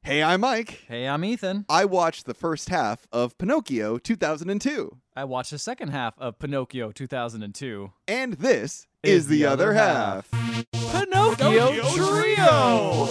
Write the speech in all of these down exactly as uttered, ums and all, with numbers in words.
Hey, I'm Mike. Hey, I'm Ethan. I watched the first half of Pinocchio two thousand two. I watched the second half of Pinocchio two thousand two. And this is, Is the, the other other half. Pinocchio, Trio!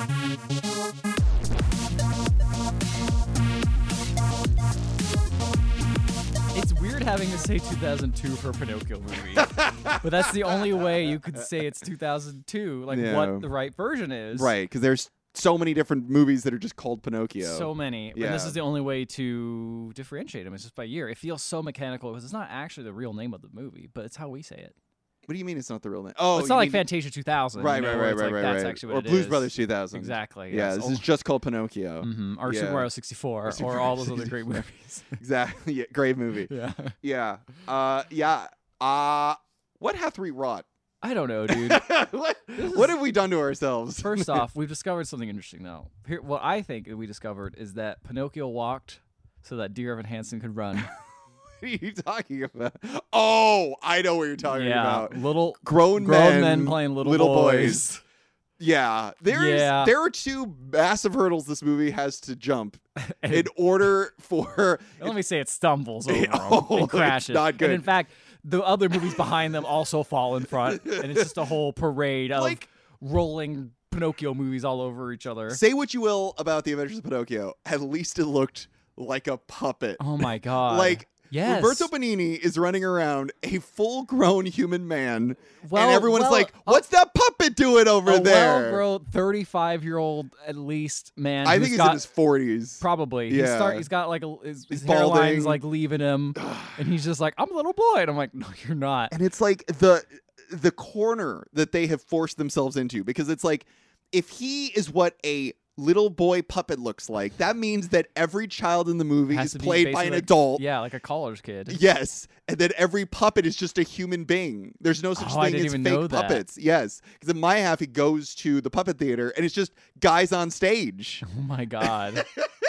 It's weird having to say two thousand two for a Pinocchio movie. But that's the only way you could say it's two thousand two, like Yeah. what the right version is. Right, because there's so many different movies that are just called Pinocchio. So many. Yeah. And this is the only way to differentiate them. It's just by year. It feels so mechanical because it's not actually the real name of the movie, but it's how we say it. What do you mean it's not the real name? Oh, it's you not like mean- Fantasia two thousand. Right, you know, right, where right, it's right, like, right, That's right. actually what or it Blues is. Brothers two thousand. Exactly. Yeah, yes. this Oh, is just called Pinocchio. mhm. Or Yeah. Super Mario sixty-four, Super or all Mario those other great movies. Exactly. Yeah, great movie. Yeah. Yeah. Uh, yeah. Uh, what hath we wrought? I don't know, dude. what, This what is- have we done to ourselves? First off, we've discovered something interesting now. Here, what I think that we discovered is that Pinocchio walked so that Dear Evan Hansen could run. What are you talking about? Oh, I know what you're talking yeah, about. little Grown, grown men, men playing little, boys. Yeah, there's Yeah. there are two massive hurdles this movie has to jump in order for. Let me say it stumbles over them Oh, and it's crashes. not good. And in fact, the other movies behind them also fall in front, and it's just a whole parade of Like- rolling Pinocchio movies all over each other. Say what you will about the Adventures of Pinocchio, at least it looked like a puppet. Oh my god! Like yes, Roberto Benigni is running around a full-grown human man, Well- and everyone well, is like, "What's that puppet doing over a there?" well-grown thirty-five-year-old at least man. I who's think he's got, in his forties. Probably. Yeah. He's, start, he's got like a, his, his He's balding. hairline's like leaving him, and he's just like, "I'm a little boy," and I'm like, "No, you're not." And it's like the the corner that they have forced themselves into, because it's like, if he is what a little boy puppet looks like, that means that every child in the movie Has is to be played by an basically- adult. Yeah, like a college kid. Yes, and then every puppet is just a human being. There's no such Oh, I thing didn't as even fake know that. puppets. Yes, because in my half, he goes to the puppet theater, and it's just guys on stage. Oh my god.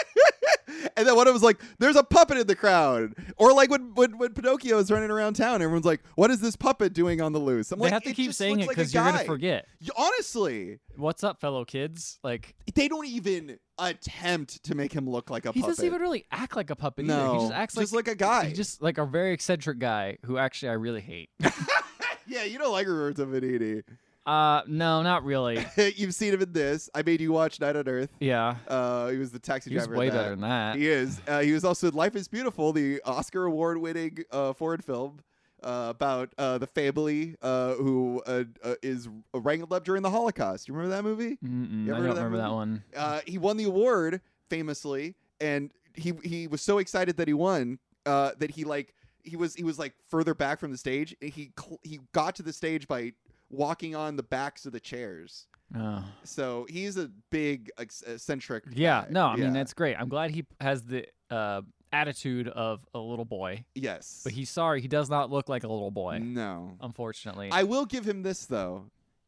And then one of them was like, "There's a puppet in the crowd," or like when when, when Pinocchio is running around town, everyone's like, "What is this puppet doing on the loose?" I'm They like, have to "It keep just saying looks it like because a you're gonna guy." forget. Y- Honestly, What's up, fellow kids? Like, they don't even attempt to make him look like a he puppet. doesn't even really act like a puppet either. No, He just acts just like, like a guy. He's just like a very eccentric guy who actually I really hate. Yeah, you don't like Roberto Benigni. uh, no, not really. You've seen him in this. I made you watch Night on Earth. Yeah, Uh, he was the taxi he was driver. in way that. better than that. He is. Uh, he was also in Life is Beautiful, the Oscar award-winning uh, foreign film uh, about uh, the family uh, who uh, uh, is wrangled up during the Holocaust. You remember that movie? Mm-mm, You I ever heard don't of that remember that movie? one. Uh, he won the award famously, and he he was so excited that he won uh, that he like he was he was like further back from the stage. He cl- he got to the stage by walking on the backs of the chairs. Oh. So he's a big ex- eccentric. Yeah, guy. no, I mean Yeah. that's great. I'm glad he has the uh, attitude of a little boy, yes, but he's sorry he does not look like a little boy. no. Unfortunately, I will give him this though.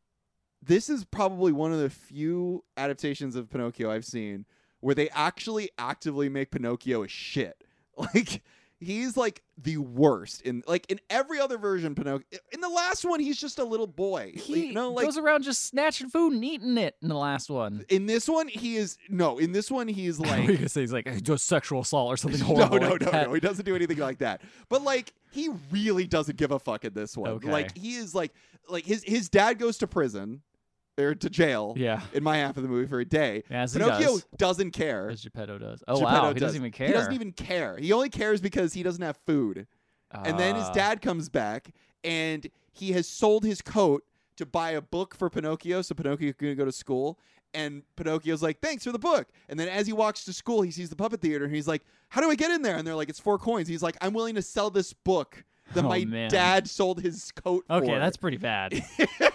This is probably one of the few adaptations of Pinocchio I've seen where they actually actively make Pinocchio a shit. Like he's like the worst in like in every other version. Pinocchio in the last one he's just a little boy. he you know, like goes around just snatching food and eating it in the last one. in this one he is no. In this one he's Like, like you could say he's like just sexual assault or something no, horrible. no, like no, that. no. He doesn't do anything like that. But like, he really doesn't give a fuck in this one. Okay. Like, he is like, like his his dad goes to prison or to jail. Yeah, In my half of the movie for a day. as he Pinocchio does. doesn't care. As Geppetto does. Oh Geppetto wow, he does. doesn't even care. He doesn't even care. He only cares because he doesn't have food. And then his Ah. dad comes back and he has sold his coat to buy a book for Pinocchio, so Pinocchio can go to school. And Pinocchio's like, "Thanks for the book." And then as he walks to school, he sees the puppet theater and he's like, "How do I get in there?" And they're like, "It's four coins." He's like, "I'm willing to sell this book that Oh, my man. dad sold his coat for." Okay, that's pretty bad.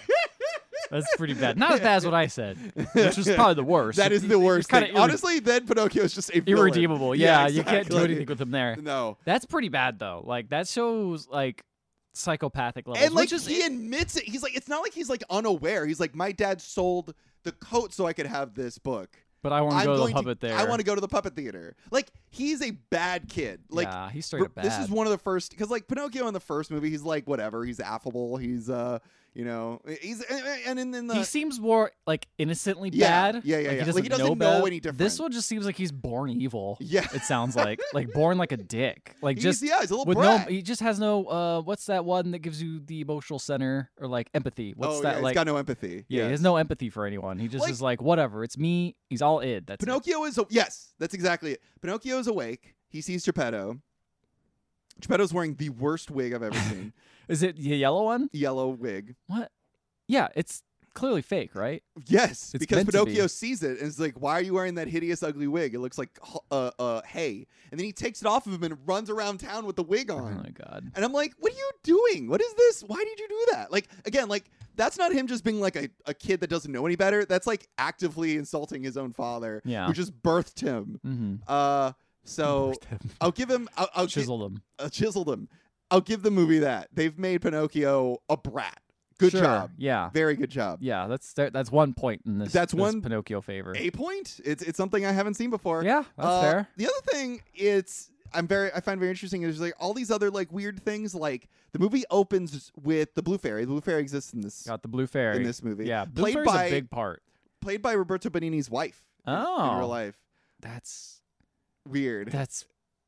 That's pretty bad. Not as bad as what I said, which was probably the worst. That is He- the he's worst kinda thing. irre- Honestly, then Pinocchio is just a villain. irredeemable. Yeah, you can't do exactly. anything with him there. No. That's pretty bad though. Like that shows like psychopathic levels. And like which is he admits it. He's like, it's not like he's like unaware. He's like, my dad sold the coat so I could have this book. but I want to I'm go to the going puppet there. I want to go to the puppet theater. Like he's a bad kid. Like yeah, he's straight r- up bad. this is one of the first because like Pinocchio in the first movie, he's like whatever. He's affable. He's uh You know, he's and in, in the he seems more like innocently Yeah, bad. yeah, yeah, like, yeah. He doesn't, Like, he doesn't know, know bad. any different. This one just seems like he's born evil. Yeah. It sounds like like born like a dick. Like he's, just yeah, he's a little with brat. no. He just has no. Uh, what's that one that gives you the emotional center or like empathy? What's oh, that yeah, like? he's got no empathy. Yeah, he Yes. has no empathy for anyone. He just Like- is like whatever. It's me. He's all id. That's it. Pinocchio is yes, that's exactly it. Pinocchio is awake. He sees Geppetto. Geppetto's wearing the worst wig I've ever seen. Is it the yellow one? Yellow wig. What? Yeah, it's clearly fake, right? Yes, It's because meant to Pinocchio be. sees it and is like, "Why are you wearing that hideous, ugly wig? It looks like h- uh, uh, hay." And then he takes it off of him and runs around town with the wig Oh on. my god. And I'm like, "What are you doing? What is this? Why did you do that?" Like, again, like that's not him just being like a, a kid that doesn't know any better. That's like actively insulting his own father, Yeah. who just birthed him. Mm-hmm. Uh, so I'll give him. I'll, I'll gi- Chiseled him. uh, chiseled him. I'll give the movie that they've made Pinocchio a brat. Good Sure. job. Yeah. Very good job. Yeah, that's there- that's one point in this. That's this one- Pinocchio favor. A point. It's it's something I haven't seen before. Yeah, that's Uh, fair. The other thing it's I'm very I find very interesting is like all these other like weird things. Like the movie opens with the Blue Fairy. The Blue Fairy exists in this Got the blue fairy in this movie. Yeah, blue played fairy's by a big part. played by Roberto Benigni's wife. in- in, Oh. real life. That's Weird. that's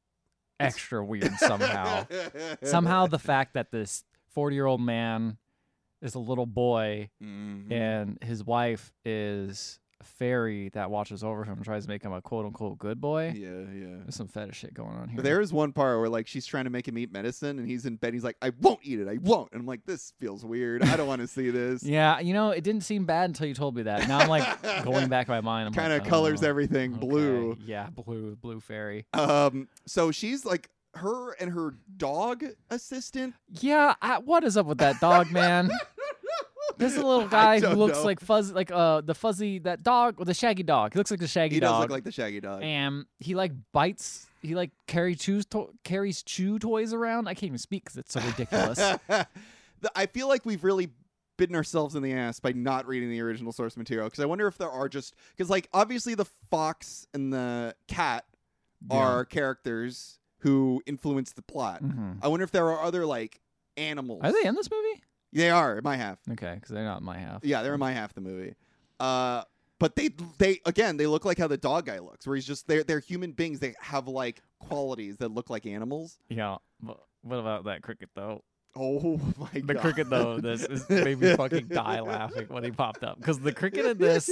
extra weird somehow. Somehow the fact that this forty-year-old man is a little boy Mhm. and his wife is a fairy that watches over him and tries to make him a quote-unquote good boy. Yeah, yeah. There's some fetish shit going on here. But there is one part where like she's trying to make him eat medicine and he's in bed. He's like, "I won't eat it. I won't." And I'm like, "This feels weird. I don't want to see this." Yeah, you know, it didn't seem bad until you told me that. Now I'm like going back in my mind. I'm Kind of like, colors oh, everything okay. blue. Yeah, blue, blue fairy. Um, so she's like her and her dog assistant. Yeah, I, what is up with that dog, man? There's a little I guy who don't looks know. like fuzzy, like uh the fuzzy that dog, or the shaggy dog. He looks like the shaggy He does dog. look like the Shaggy Dog. and he like bites. He like carry chews to- carries chew toys around. I can't even speak because it's so ridiculous. The- I feel like we've really bitten ourselves in the ass by not reading the original source material because I wonder if there are just because like obviously the fox and the cat are characters who influence the plot. Mhm. I wonder if there are other like animals. Are they in this movie? They are in my half. Okay, because they're not in my half. Yeah, they're in my half of the movie. Uh, but they they again they look like how the dog guy looks, where he's just they're they're human beings. They have like qualities that look like animals. Yeah. But what about that cricket though? Oh my The god! cricket though, this is made me fucking die laughing when he popped up because the cricket in this.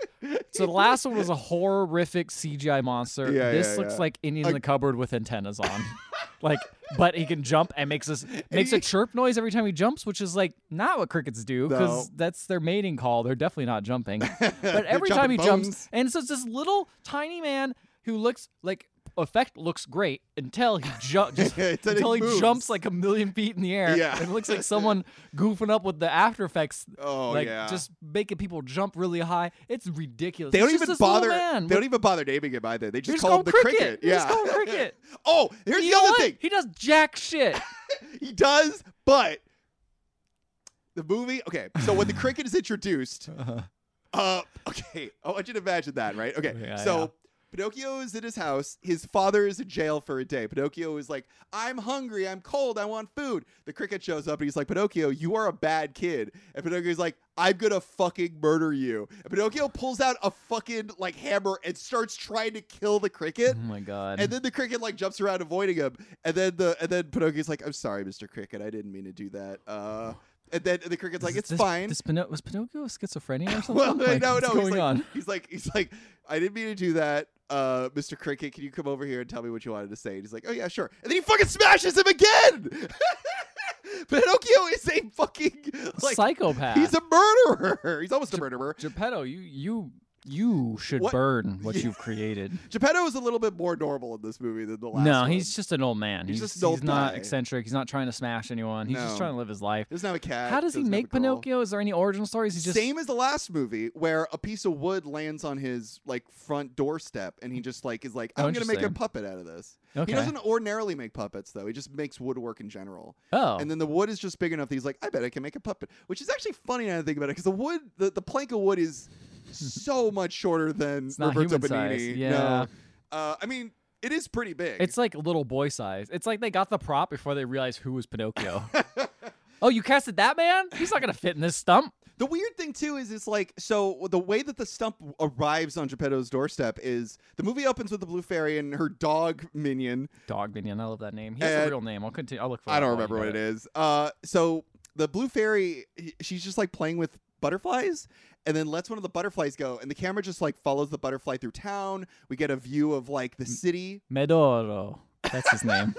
So the last one was a horrific C G I monster. Yeah, this yeah, looks yeah. like Indian A- in the cupboard with antennas on. Like, but he can jump and makes us makes a he- chirp noise every time he jumps, which is like not what crickets do because No. that's their mating call. They're definitely not jumping. But They're every time he jumping jumps, bones. and so it's this little tiny man who looks like effect looks great until he jumps Until until he he, moves. jumps like a million feet in the air. Yeah. And it looks like someone goofing up with the After Effects, Oh like yeah. just making people jump really high. It's ridiculous. they don't It's just even this little bother. Man They with- don't even bother naming him either. They just, just call call him the him cricket. Cricket. They Yeah. just call him Cricket. Oh, here's you the know other what? thing. He does jack shit. He does, but the movie. Okay, so when the cricket is introduced, uh, okay, I want you to imagine that, right? Okay, Yeah, so yeah. Pinocchio is at his house. His father is in jail for a day. Pinocchio is like, "I'm hungry. I'm cold. I want food." The cricket shows up and he's like, "Pinocchio, you are a bad kid." And Pinocchio's like, "I'm gonna fucking murder you." And Pinocchio pulls out a fucking like hammer and starts trying to kill the cricket. Oh my god. And then the cricket like jumps around avoiding him, and then the and then Pinocchio's like, "I'm sorry, Mister Cricket, I didn't mean to do that." Uh, and then the cricket's like, Is "It's this- fine." this Pino- was Pinocchio schizophrenia or something? Well, Like, no, what's no, going he's like, on? he's like, he's like, "I didn't mean to do that, uh, Mister Cricket. Can you come over here and tell me what you wanted to say?" And he's like, "Oh yeah, sure." And then he fucking smashes him again. Pinocchio is a fucking like Psychopath. he's a murderer. He's almost a murderer. Geppetto, you you you should What- burn what Yeah. you've created. Geppetto is a little bit more normal in this movie than the last No, one. he's just an old man. He's He's, just an old he's not guy. eccentric. He's not trying to smash anyone. He's No. just trying to live his life. doesn't have a cat. How does he doesn't have make a girl. Pinocchio? Is there any origin stories? He just Same as the last movie where a piece of wood lands on his like front doorstep and he just like is like, Oh, I'm gonna make a interesting. puppet out of this. Okay. He doesn't ordinarily make puppets though. He just makes woodwork in general. Oh, And then the wood is just big enough that he's like, I bet I can make a puppet. Which is actually funny now that I think about it, because the wood the, the plank of wood is so much shorter than It's not Roberto human size. Benigni. Yeah. No. Uh, I mean, it is pretty big. it's like little boy size. It's like they got the prop before they realized who was Pinocchio. Oh, you casted that man? He's not gonna fit in this stump. The weird thing too is it's like, so the way that the stump arrives on Geppetto's doorstep is the movie opens with the Blue Fairy and her dog minion. Dog minion, I love that name. He has And- a real name. I'll continue. I'll look for. I it don't while remember you what got it is. Uh, so the Blue Fairy, he- she's just like playing with butterflies and then lets one of the butterflies go, and the camera just like follows the butterfly through town. We get a view of like the city. Medoro. That's his name.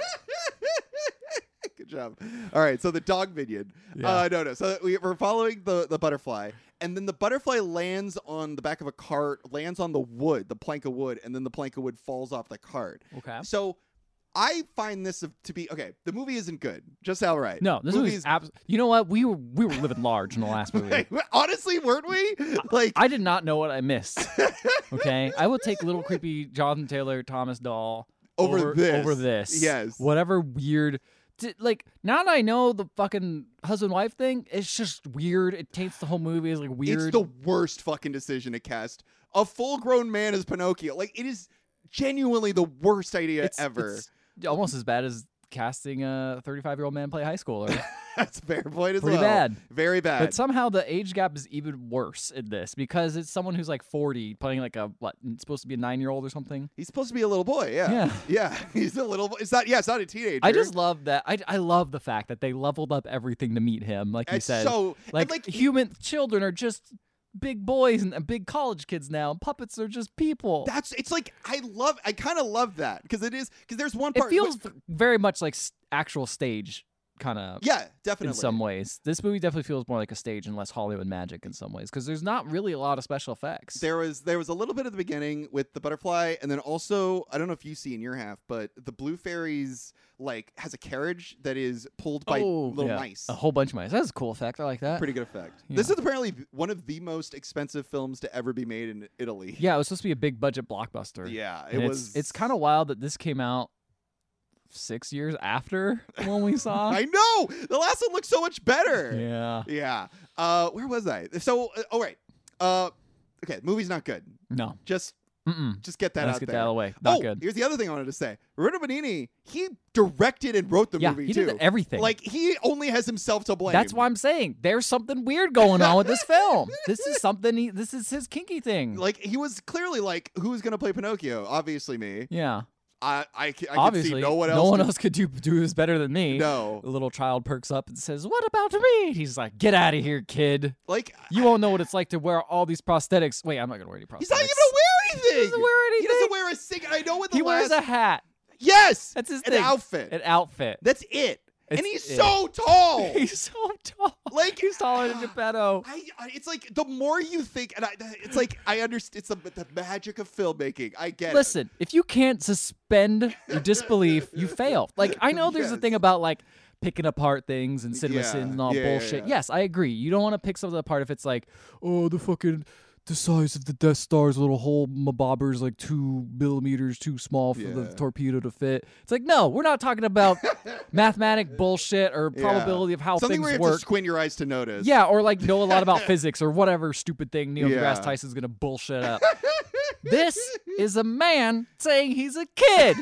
Good job. All right, so the dog minion. Yeah. Uh, no, no. So we, we're following the, the butterfly, and then the butterfly lands on the back of a cart, lands on the wood, the plank of wood, and then the plank of wood falls off the cart. Okay. So I find this to be okay. The movie isn't good, just outright. No, this movie's abs- You know what? We were we were living large in the last movie. Honestly, weren't we? Like, I did not know what I missed. Okay, I will take little creepy Jonathan Taylor Thomas doll Over over this. Over this, Yes. Whatever weird. di- Like now that I know the fucking husband wife thing, it's just weird. It taints the whole movie. It's like weird. it's the worst fucking decision to cast a full-grown man as Pinocchio. Like, it is genuinely the worst idea It's- ever. it's almost as bad as casting a thirty-five-year-old man play high schooler. That's a fair point as Pretty well. bad. Very bad. But somehow the age gap is even worse in this because it's someone who's like forty playing like a what? It's supposed to be a nine-year-old or something. He's supposed to be a little boy. Yeah. Yeah. Yeah. He's a little boy. It's not, yeah, it's not a teenager. I just love that. I, I love the fact that they leveled up everything to meet him. Like you It's said, so, and like, like, human children are just big boys and, and big college kids now. Puppets are just people. that's, it's like, I love, I kind of love that because it is, because there's one It part. feels very much like s- actual stage kind of. yeah, definitely. In some ways, this movie definitely feels more like a stage and less Hollywood magic in some ways because there's not really a lot of special effects. There was there was a little bit at the beginning with the butterfly, and then also I don't know if you see in your half, but the Blue Fairies like has a carriage that is pulled by oh, little yeah. mice. A whole bunch of mice. That's a cool effect. I like that. Pretty good effect. Yeah. This is apparently one of the most expensive films to ever be made in Italy. Yeah, it was supposed to be a big budget blockbuster. Yeah, it And was. It's, it's kind of wild that this came out six years after the one we saw. I know the last one looked so much better. yeah. Yeah. Uh, where was I? So, uh, all right. Uh, okay, the movie's not good. No. Just, Mm-mm. just get that Let's out get there. that out of the way. Not oh, good. here's the other thing I wanted to say. Roberto Benigni, he directed and wrote the Yeah, movie he too. did everything. Like he only has himself to blame. That's why I'm saying there's something weird going on with this film. This is something. He, this is his kinky thing. Like he was clearly like, who's gonna play Pinocchio? Obviously me. yeah. I I, I could Obviously, see no one else. No one could- else could do do this better than me. No. The little child perks up and says, "What about me?" He's like, "Get out of here, kid. Like You won't know what it's like to wear all these prosthetics." Wait, I'm not gonna wear any prosthetics. he's not even gonna wear anything. He doesn't wear anything. He doesn't wear a sing. I know what the He wears last. a hat. yes. That's his an thing. outfit. An outfit. That's it. and It's he's it. so tall. He's so tall. Like He's taller than Geppetto. I, I, it's like the more you think, and I, it's like I understand. It's the, the magic of filmmaking. I get Listen, if you can't suspend your disbelief, you fail. Like I know there's a Yes. thing about like picking apart things and cinema Yeah, sin and all yeah, yeah, bullshit. yeah. Yes, I agree. You don't want to pick something apart if it's like, oh, the fucking the size of the Death Star's little hole mabobber's like two millimeters too small for Yeah. the torpedo to fit. It's like, no, we're not talking about mathematic bullshit or Yeah. probability of how something things where you have work. to squint your eyes to notice. Yeah, or like know a lot about physics or whatever stupid thing Neil Yeah. deGrasse Tyson's gonna bullshit up. This is a man saying he's a kid,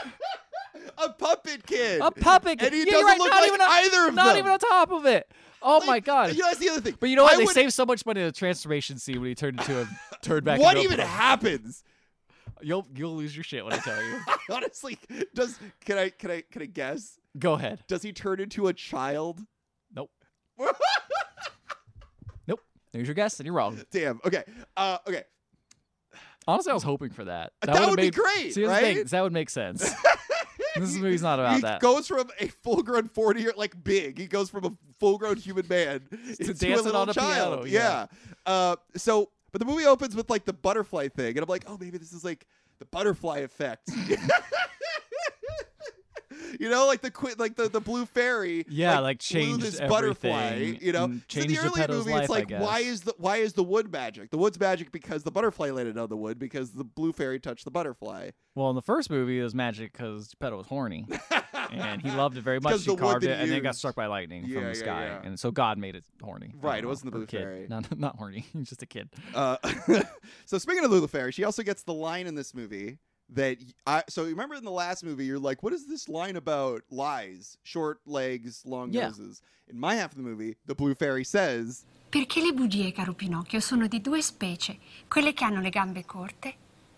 a puppet kid. a puppet kid. And he Yeah, doesn't you're right, look not like even on, either of not them. even on top of it. Oh my Like, god! You know, that's the other thing. But you know what? I They would- saved so much money in the transformation scene when he turned into a turned back. What into a even puppet. happens? You'll you'll lose your shit when I tell you. Honestly, does can I can I can I guess? Go ahead. Does he turn into a child? Nope. Nope. There's your guess, and you're wrong. Damn. Okay. Uh. Okay. Honestly, I was hoping for that. That would've would be made, great, See, here's the right? thing, that would make sense. This movie's not about he that. goes from a full-grown forty year like big. He goes from a full-grown human man into a dancing little on a child. piano, yeah. Uh. So, but the movie opens with like the butterfly thing, and I'm like, oh, maybe this is like the butterfly effect. You know, like the qui- like the, the blue fairy, Yeah, like, flew changed this butterfly. everything You know, and so in changed the early Geppetto's movie, life, it's I like, why guess. is the why is the wood magic? The wood's magic because the butterfly landed on the wood because the blue fairy touched the butterfly. Well, in the first movie, it was magic because Geppetto was horny, and he loved it very much. 'Cause He the wood carved that it, he and then got used. struck by lightning Yeah, from the yeah, sky, yeah. and so God made it horny. I Right, don't it know, wasn't the or blue kid. fairy. Not not horny. He's just a kid. Uh, so speaking of Lulu Fairy, she also gets the line in this movie that y- I. So remember in the last movie, you're like, what is this line about lies, short legs, long Yeah. noses? In my half of the movie, the Blue Fairy says, Perché le bugie, caro Pinocchio, sono di due specie, quelle che hanno le gambe corte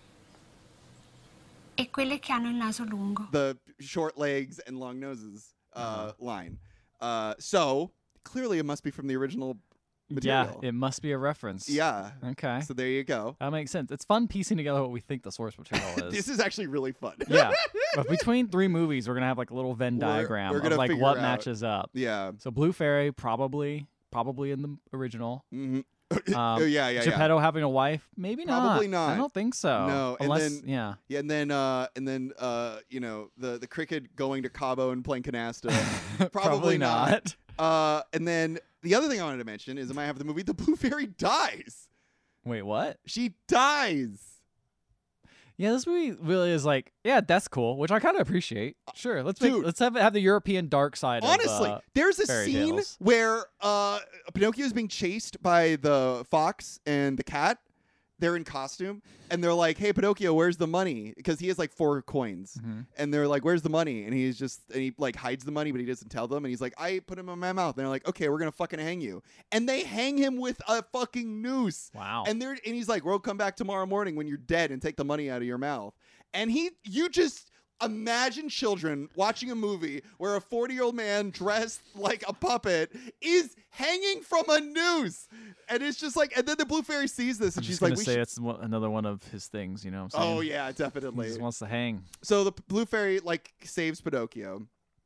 e quelle che hanno il naso lungo. the short legs and long noses uh, Uh-huh. line. Uh, so clearly, it must be from the original material. Yeah, it must be a reference. Yeah. Okay. So there you go. That makes sense. It's fun piecing together what we think the source material is. This is actually really fun. Yeah. But between three movies, we're gonna have like a little Venn We're- diagram we're of gonna like figure what out- matches up. Yeah. So Blue Fairy probably probably in the original. hmm Um, oh, yeah, yeah, yeah. Geppetto having a wife, maybe not. Probably not. I don't think so. No, and unless then- yeah. Yeah, and then uh, and then uh, you know the the cricket going to Cabo and playing canasta. Probably not. Uh, and then the other thing I wanted to mention is, I might have the movie The Blue Fairy dies. Wait, what? She dies. Yeah, this movie really is like, yeah, that's cool, which I kind of appreciate. Sure, let's make, Dude. let's have have the European dark side. Honestly, of, uh, there's a fairy scene tales. where uh, Pinocchio is being chased by the fox and the cat. They're in costume, and they're like, "Hey, Pinocchio, where's the money?" Because he has like four coins, Mhm. and they're like, "Where's the money?" And he's just, and he like hides the money, but he doesn't tell them. And he's like, "I put him in my mouth." And they're like, "Okay, we're gonna fucking hang you." And they hang him with a fucking noose. wow. And they're and he's like, "We'll come back tomorrow morning when you're dead and take the money out of your mouth." And he, you just imagine children watching a movie where a forty-year-old man dressed like a puppet is hanging from a noose, and it's just like, and then the Blue Fairy sees this, I'm and just she's gonna like, we say should- it's one, another one of his things. You know what I'm saying? "Oh yeah, He definitely." just wants to hang. So the Blue Fairy like saves Pinocchio,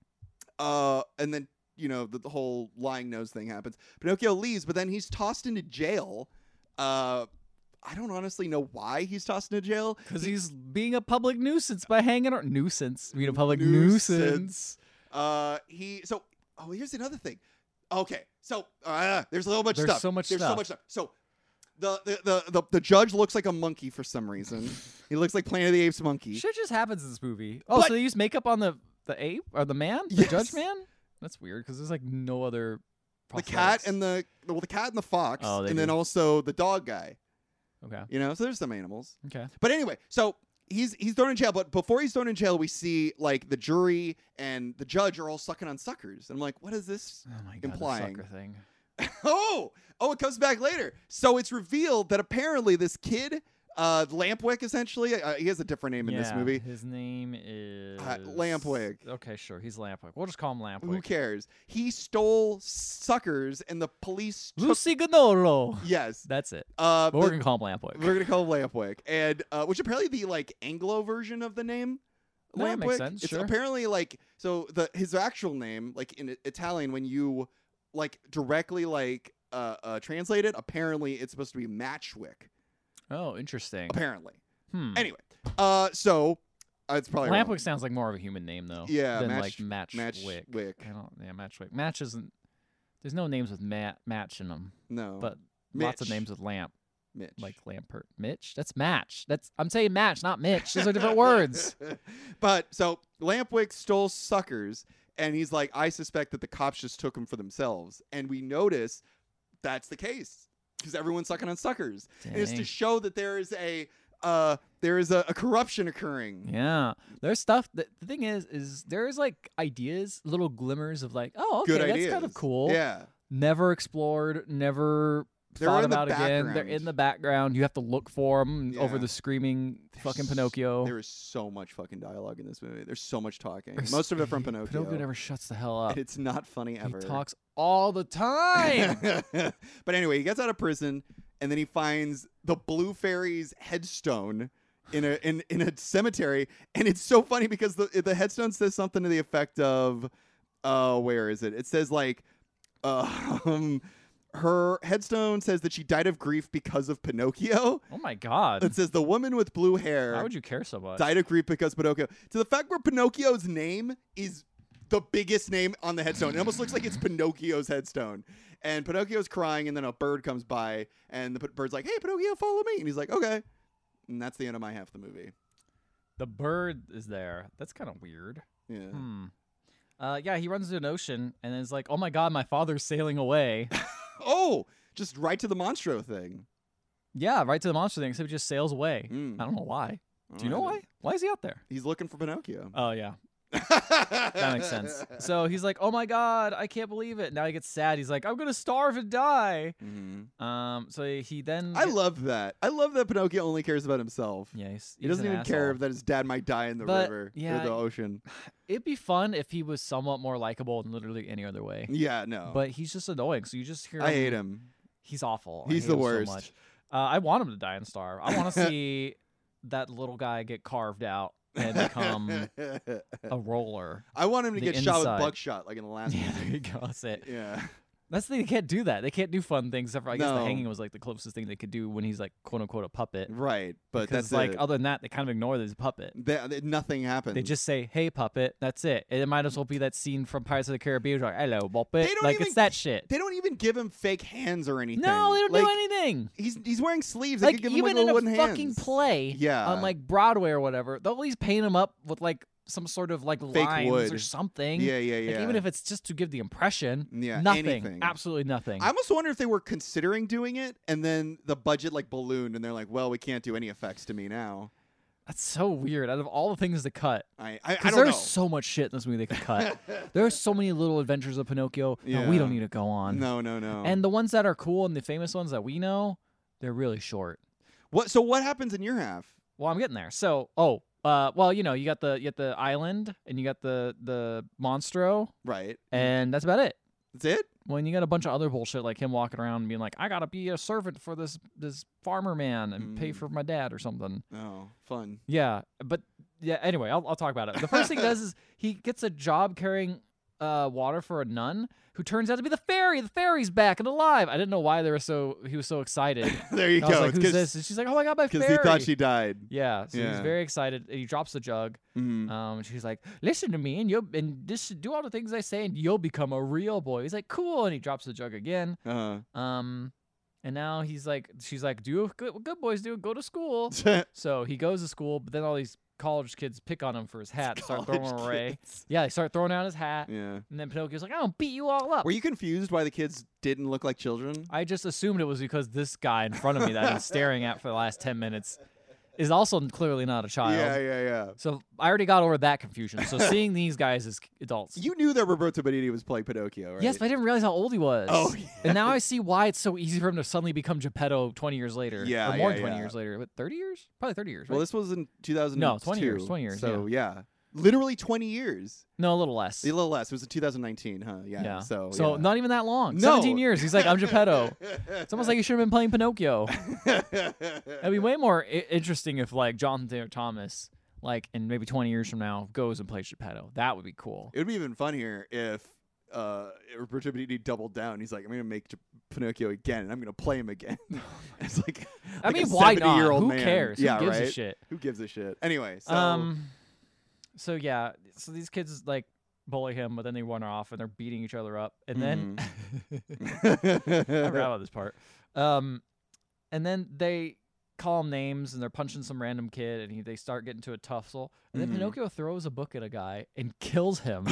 uh, and then you know the, the whole lying nose thing happens. Pinocchio leaves, but then he's tossed into jail. Uh, I don't honestly know why he's tossed into jail. Because he's being a public nuisance by hanging around. Nuisance. Being a public nuisance. Uh, he so oh here's another thing. Okay, so uh, there's a little much There's stuff. so much there's so stuff. much stuff. So the the, the the the judge looks like a monkey for some reason. He looks like Planet of the Apes monkey. Shit just happens in this movie. Oh, But- so they use makeup on the the ape or the man, the Yes. judge man? That's weird because there's like no other. The cat prosthetics. and the well, the cat and the fox, Oh, they and then do. also the dog guy. Okay. You know, so there's some animals. Okay. But anyway, so he's he's thrown in jail. But before he's thrown in jail, we see like the jury and the judge are all sucking on suckers. And I'm like, what is this? Oh my god. Implying. The sucker thing. oh, oh, it comes back later. So it's revealed that apparently this kid, uh, Lampwick, essentially, uh, he has a different name in this Yeah, movie. His name is Lampwick. Okay, sure. He's Lampwick. We'll just call him Lampwick. Who cares? He stole suckers, and the police took. Lucy Gonolo. Yes. That's it. Uh, But we're the- gonna call him Lampwick. We're gonna call him Lampwick, and uh, which apparently the like Anglo version of the name. No, that makes Lampwick. sense, It's sure. apparently like so the his actual name, like in Italian, when you like directly like uh, uh translate it, apparently it's supposed to be Matchwick. Oh, interesting. Apparently. Hmm. Anyway, uh, so uh, it's probably wrong. Lampwick sounds like more of a human name though. Yeah, than Match- like Matchwick. Matchwick. I don't. Yeah, Matchwick. Match isn't. There's no names with Matt Match in them, No, but lots of Mitch. names with Lamp, Mitch. like Lampert. Mitch. That's Match. That's I'm saying Match, not Mitch. Those are different words. But so Lampwick stole suckers, and he's like, I suspect that the cops just took them for themselves, and we notice that's the case because everyone's sucking on suckers, and it's to Dang. show that there is a uh there is a, a corruption occurring. Yeah, there's stuff. That, the thing is, is there's like ideas, little glimmers of like, oh, okay, Good that's ideas. kind of cool. Yeah, Never explored, never They're thought in the about again. They're background. in the background. You have to look for them over Yeah. the screaming fucking Pinocchio. There is so much fucking dialogue in this movie. There's so much talking. There's- Most of it from he- Pinocchio. Pinocchio never shuts the hell up. And it's not funny ever. He talks all the time. But anyway, he gets out of prison, and then he finds the Blue Fairy's headstone in a in, in a cemetery, and it's so funny because the the headstone says something to the effect of, uh, where is it? It says like, uh, um, her headstone says that she died of grief because of Pinocchio. Oh my god! It says the woman with blue hair Why would you care so much? died of grief because Pinocchio. To the fact where Pinocchio's name is the biggest name on the headstone. It almost looks like it's Pinocchio's headstone. And Pinocchio's crying, and then a bird comes by, and the p- bird's like, "Hey, Pinocchio, follow me." And he's like, "Okay." And that's the end of my half the movie. The bird is there. That's kind of weird. Yeah. Hmm. Uh, yeah, he runs into an ocean and is like, "Oh my god, my father's sailing away." Oh, just right to the Monstro thing. Yeah, right to the monster thing. Except he just sails away. Mm. I don't know why. Do you know why? Why is he out there? He's looking for Pinocchio. Oh yeah. That makes sense. So he's like, "Oh my god, I can't believe it." Now he gets sad. He's like, "I'm gonna starve and die." Mm-hmm. Um. So he then. I get- love that. I love that Pinocchio only cares about himself. Yeah. He's, He he's doesn't an even care asshole. that his dad might die in the But, river yeah, or the ocean. It'd be fun if he was somewhat more likable in literally any other way. Yeah, no. But he's just annoying. So you just hear. I him, hate him. He's awful. I He's hate the him so worst. much. Uh, I want him to die and starve. I want to see that little guy get carved out and become a roller. I want him to the get shot with inside. buckshot like in the last Yeah, there movie. you go. That's it. Yeah. That's the thing. They can't do that. They can't do fun things. Except for, I guess the No. hanging was like the closest thing they could do when he's like quote unquote a puppet. Right. But Because that's like it. other than that, they kind of ignore that he's a puppet. They- they- nothing happens. They just say, "Hey, puppet." That's it. And it might as well be that scene from Pirates of the Caribbean, like, "Hello, puppet." They don't Like even- it's that shit. They don't even give him fake hands or anything. No, they don't like, do anything. He's he's wearing sleeves. They Like could give him even like little in a wooden fucking hands. play, Yeah. on like Broadway or whatever, they'll at least paint him up with like some sort of like Fake lines wood. or something. Yeah, yeah, Like, yeah. even if it's just to give the impression, Yeah, nothing, anything. absolutely nothing. I almost wonder if they were considering doing it, and then the budget like ballooned, and they're like, "Well, we can't do any effects to me now." That's so weird. Out of all the things to cut, I I, I because don't there's know. so much shit in this movie they could cut. There are so many little adventures of Pinocchio. No, we Yeah. don't need to go on. No, no, no. And the ones that are cool and the famous ones that we know, they're really short. what? So what happens in your half? Well, I'm getting there. So, oh, uh, well, you know, you got the you got the island and you got the the Monstro, Right. and that's about it. That's it. When you got a bunch of other bullshit like him walking around and being like, I gotta be a servant for this this farmer man and pay Mm. for my dad or something. Oh, fun. Yeah, but yeah. Anyway, I'll I'll talk about it. The first thing he does is he gets a job carrying uh water for a nun who turns out to be the fairy. The fairy's back and alive. I didn't know why they were so he was so excited. There you I was go. like, who's this? And she's like, oh my god, my Because fairy. he thought she died. Yeah, so he's Yeah. very excited. And he drops the jug. Mhm. Um, and she's like, "Listen to me, and you'll and just do all the things I say, and you'll become a real boy." He's like, "Cool," and he drops the jug again. Uh-huh. Um, and now he's like, she's like, "Do what good, what good boys do, go to school." So he goes to school, but then all these college kids pick on him for his hat, and start throwing him College away. kids. Yeah, they start throwing out his hat, Yeah. and then Pinocchio's like, "I don't beat you all up." Were you confused why the kids didn't look like children? I just assumed it was because this guy in front of me that I've been staring at for the last ten minutes is also clearly not a child. Yeah, yeah, yeah. So I already got over that confusion. So seeing these guys as adults. You knew that Roberto Benigni was playing Pinocchio, right? Yes, but I didn't realize how old he was. Oh, yeah. And now I see why it's so easy for him to suddenly become Geppetto twenty years later. Yeah, Or more yeah, than twenty yeah. years later. What, thirty years? Probably thirty years, right? Well, this was in two thousand two. No, twenty years, twenty years, So, yeah. Literally twenty years. no, a little less. A little less. It was in two thousand nineteen, huh? Yeah. Yeah. So, So yeah. not even that long. No. seventeen years. He's like, I'm Geppetto. It's almost like he should have been playing Pinocchio. It'd be way more I- interesting if, like, Jonathan Taylor Thomas, like, in maybe twenty years from now, goes and plays Geppetto. That would be cool. It would be even funnier if uh, Roberto Benigni doubled down. He's like, I'm going to make J- Pinocchio again, and I'm going to play him again. It's like, I like mean, a why not? seventy-year-old Who man. cares? Yeah, Who gives right? a shit? Who gives a shit? Anyway, so Um. So yeah, so these kids like bully him, but then they run off and they're beating each other up, and then I forgot about this part. Um, and then they call him names and they're punching some random kid, and he, they start getting to a tussle, and then Mhm. Pinocchio throws a book at a guy and kills him.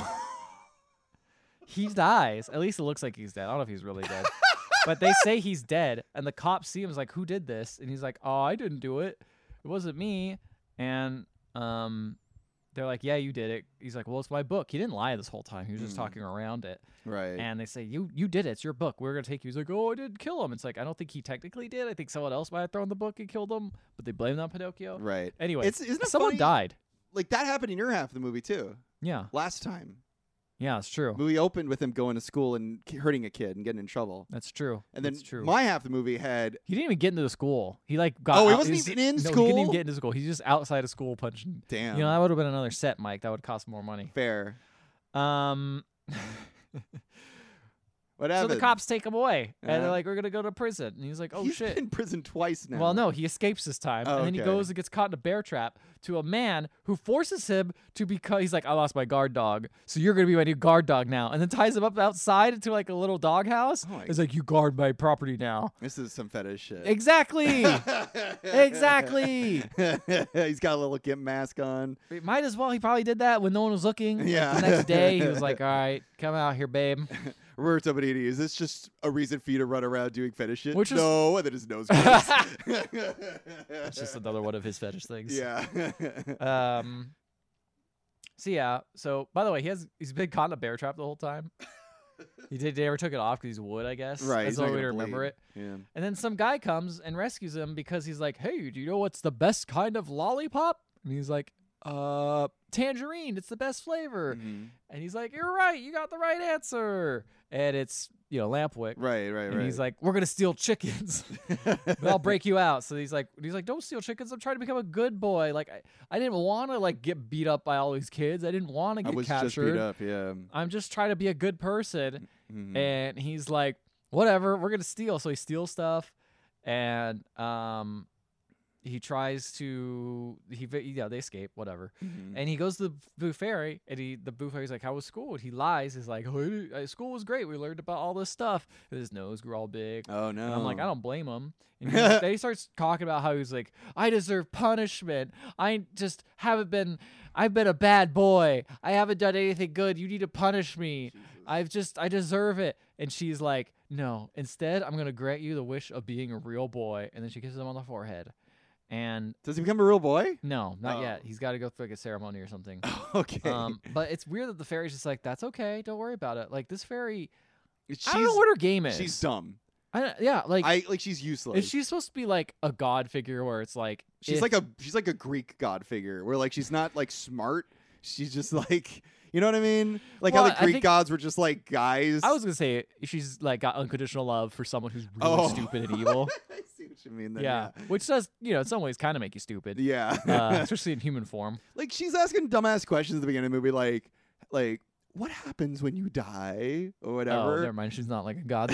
He dies. At least it looks like he's dead. I don't know if he's really dead. But they say he's dead, and the cops see him. Is like, who did this? And he's like, oh, I didn't do it. It wasn't me. And um, they're like, yeah, you did it. He's like, well, it's my book. He didn't lie this whole time. He was just Mm. talking around it. right. And they say, you you did it. It's your book. We're gonna take you. He's like, oh, I didn't kill him. It's like, I don't think he technically did. I think someone else might have thrown the book and killed him, but they blamed it on Pinocchio. right. Anyway, It's, isn't it someone funny? died. Like, that happened in your half of the movie, too. Yeah, Last time. yeah, it's true. movie opened with him going to school and k- hurting a kid and getting in trouble. That's true. And then That's true. my half of the movie had He didn't even get into the school. He like got. Oh, he out- wasn't was- even in no, He didn't even school? get into school. He's just outside of school punching. damn You know, that would have been another set, Mike. That would cost more money. fair. Um. What So happened? the cops take him away, and Uh-huh. they're like, "We're gonna go to prison." And he's like, "Oh He's shit!" been in prison twice now. Well, no, he escapes this time, Oh, and then he okay. goes and gets caught in a bear trap to a man who forces him to become. He's like, "I lost my guard dog, so you're gonna be my new guard dog now," and then ties him up outside into like a little doghouse. Oh my- He's like, "You guard my property now." This is some fetish shit. Exactly. Exactly. He's got a little gimp mask on. Might as well. He probably did that when no one was looking. Like, Yeah. the next day, he was like, "All right, come out here, babe." Roberto Benigni, is this just a reason for you to run around doing fetish shit? Which is- no, and then his nose grows. That's just another one of his fetish things. Yeah. Um. So yeah. So by the way, he has he's been caught in a bear trap the whole time. He did. They never took it off because he's wood, I guess. Right. That's he's the not only way to gonna remember bleed. it. Yeah. And then some guy comes and rescues him because he's like, "Hey, do you know what's the best kind of lollipop?" And he's like, "Uh, tangerine. It's the best flavor." Mhm. And he's like, "You're right. You got the right answer." And it's you know Lampwick. Right, right, And right. he's like, "We're gonna steal chickens. But I'll break you out." So he's like, he's like, "Don't steal chickens. I'm trying to become a good boy. Like, I, I didn't want to like get beat up by all these kids. I didn't want to I get was captured. just beat up, yeah. I'm just trying to be a good person." Mhm. And he's like, "Whatever. We're gonna steal." So he steals stuff, and um, he tries to he yeah they escape whatever. Mhm. And he goes to the Boo Fairy, and he the Boo Fairy's like, "How was school?" And he lies. He's like, oh, uh, "School was great. We learned about all this stuff." And his nose grew all big. Oh no. And I'm like, I don't blame him. And he, then he starts talking about how he's like, "I deserve punishment. I just haven't been. I've been a bad boy. I haven't done anything good. You need to punish me. I've just, I deserve it." And she's like, "No. Instead, I'm gonna grant you the wish of being a real boy." And then she kisses him on the forehead. And Does he become a real boy? no, not Oh. yet. He's got to go through like a ceremony or something. Okay. Um, but it's weird that the fairy's just like, "That's okay. Don't worry about it." Like this fairy, she's, I don't know what her game is. she's dumb. I don't- yeah, like I like she's useless. is she supposed to be like a god figure where it's like She's if- like a she's like a Greek god figure where like she's not like smart. She's just like, you know what I mean? Like Well, how the I Greek think- gods were just like guys. I was gonna say she's like got unconditional love for someone who's really Oh. stupid and evil. I see what you mean. Then, yeah, which does you know in some ways kind of make you stupid, Yeah. uh, especially in human form. like she's asking dumbass questions at the beginning of the movie, like like what happens when you die or Oh, whatever. never mind. She's not like a god.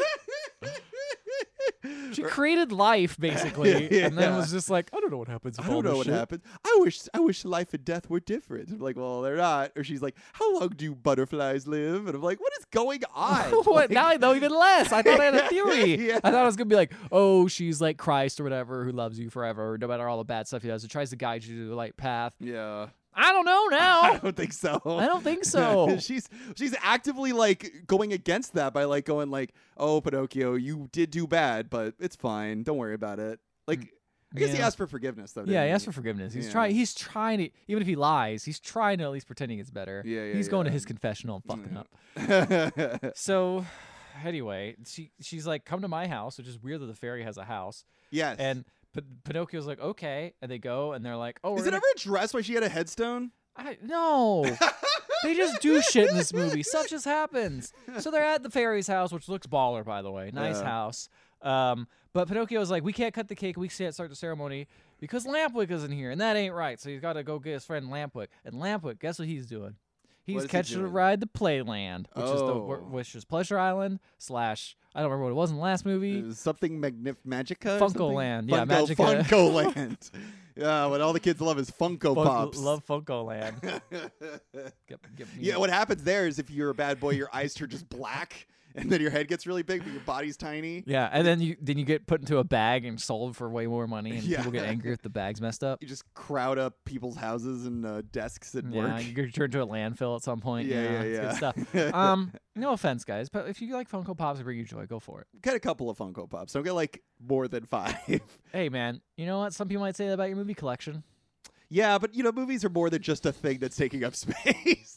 She created life basically, Yeah, and then yeah. was just like, "I don't know what happens." I with all don't know this what shit." happened. I wish I wish life and death were different. I'm like, well, they're not. Or she's like, how long do butterflies live? And I'm like, what is going on? what? Like- Now I know even less. I thought I had a theory. Yeah. I thought it was gonna be like, "Oh, she's like Christ or whatever, who loves you forever, no matter all the bad stuff he does. It tries to guide you to the right path." Yeah. I don't know I now. don't think so. I don't think so. she's she's actively like going against that by like going like, oh, Pinocchio, you did do bad, but it's fine. Don't worry about it. Like, I guess he Yeah. asked for forgiveness though. Yeah, didn't he asked for forgiveness. He's Yeah. trying. He's trying to. Even if he lies, he's trying to at least pretend he gets better. Yeah, yeah, He's going to yeah. his confessional and fucking Yeah. up. So, anyway, she she's like, "Come to my house," which is weird that the fairy has a house. Yes. And P- Pinocchio's like, "Okay," and they go and they're like, "Oh, we're is it gonna- ever addressed why she had a headstone? I, no." They just do shit in this movie. Stuff just happens. So they're at the fairy's house, which looks baller, by the way. Nice Yeah. house. Um, but Pinocchio's like, "We can't cut the cake. We can't start the ceremony because Lampwick isn't here, and that ain't right. So he's got to go get his friend Lampwick. And Lampwick, guess what he's doing? He's is he catching a doing? ride to Playland, which is the Oh. which is Pleasure Island slash I don't remember what it was in the last movie. It was something magnif- Magica? or Funko something? Land. Yeah, Funko, Magica. Funko Land. Yeah, what all the kids love is Funko Fun- Pops. Love Funko Land. Get, get me Yeah, what happens there is if you're a bad boy, your eyes turn just black, and then your head gets really big, but your body's tiny. Yeah, and then you then you get put into a bag and sold for way more money, and Yeah. people get angry if the bag's messed up. You just crowd up people's houses and uh, desks at Yeah, work. you get turned to a landfill at some point. Yeah, Yeah, yeah, it's yeah. good stuff. Um, no offense, guys, but if you like Funko Pops that bring you joy, go for it. Get a couple of Funko Pops. Don't get like more than five. Hey, man, you know what? Some people might say that about your movie collection. Yeah, but you know, movies are more than just a thing that's taking up space.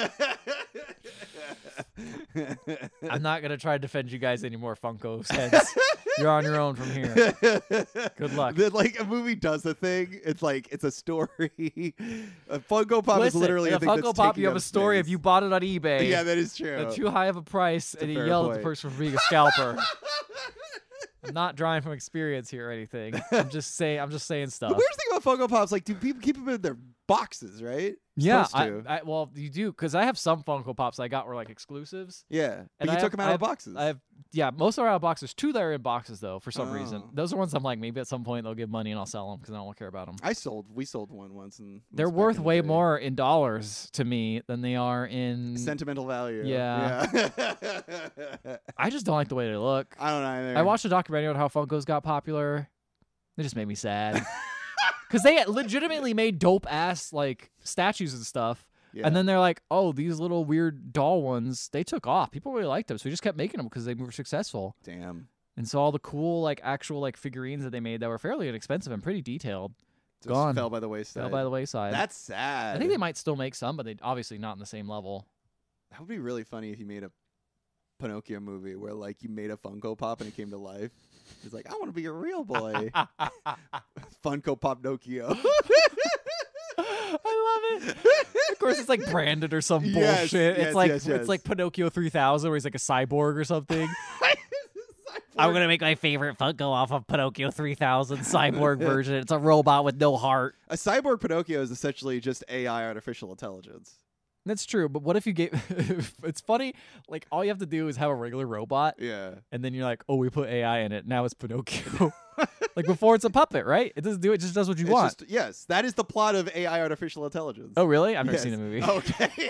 I'm not gonna try to defend you guys anymore, Funko heads. You're on your own from here. Good luck. That like a movie does a thing. It's like it's a story. A Funko Pop Listen, is literally in a a thing Funko that's Pop, taking you have up a story space. if you bought it on eBay. Yeah, that is true. at too high of a price, and a you fair yelled at point. the person for being a scalper. I'm not drawing from experience here or anything. I'm just saying. I'm just saying The stuff. weirdest thing about Funko Pops, like, do people keep them in their boxes, right? Yeah, Supposed I, to. I, well, you do because I have some Funko Pops I got were like exclusives. yeah, but And you I took have- them out I of have- boxes. I have, yeah, most are out of boxes. Two that are in boxes though, for some reason. Oh. Those are ones I'm like, maybe at some point they'll give money and I'll sell them because I don't care about them. I sold. We sold one once, and They're was back worth in the way day. more in dollars to me than they are in. Sentimental value. Yeah. Yeah. I just don't like the way they look. I don't know either. I watched a documentary on how Funkos got popular. It just made me sad because they legitimately made dope ass like statues and stuff. Yeah. And then they're like, oh, these little weird doll ones, they took off. People really liked them, so we just kept making them because they were successful. Damn. And so all the cool, like, actual, like, figurines that they made that were fairly inexpensive and pretty detailed Just gone. fell by the wayside. fell by the wayside. That's sad. I think they might still make some, but they obviously not in the same level. That would be really funny if you made a Pinocchio movie where like you made a Funko Pop and it came to life. It's like, I want to be a real boy. Funko Pop Pinocchio. I love it. Of course, it's like branded or some Yes, bullshit. yes, it's like yes, yes. it's like Pinocchio three thousand, where he's like a cyborg or something. I'm gonna make my favorite Funko off of Pinocchio three thousand cyborg version. It's a robot with no heart. A cyborg Pinocchio is essentially just A I, artificial intelligence. That's true, but what if you gave? It's funny. Like all you have to do is have a regular robot, Yeah. and then you're like, oh, we put A I in it. Now it's Pinocchio. Like before, it's a puppet, right? It doesn't do it. it just does what you It's want. just- yes, that is the plot of A I, artificial intelligence. Oh, really? I've never Yes. seen the movie. Okay.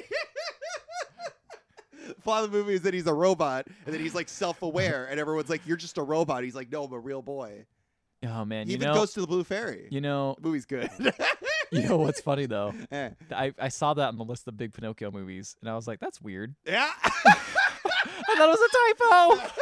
The plot of the movie is that he's a robot and then he's like self-aware and everyone's like, you're just a robot. He's like, no, I'm a real boy. Oh man, He you even know, goes to the Blue Fairy. you know, The movie's good. you know what's funny though? Eh. I, I saw that on the list of big Pinocchio movies, and I was like, that's weird. Yeah. I thought it was a typo.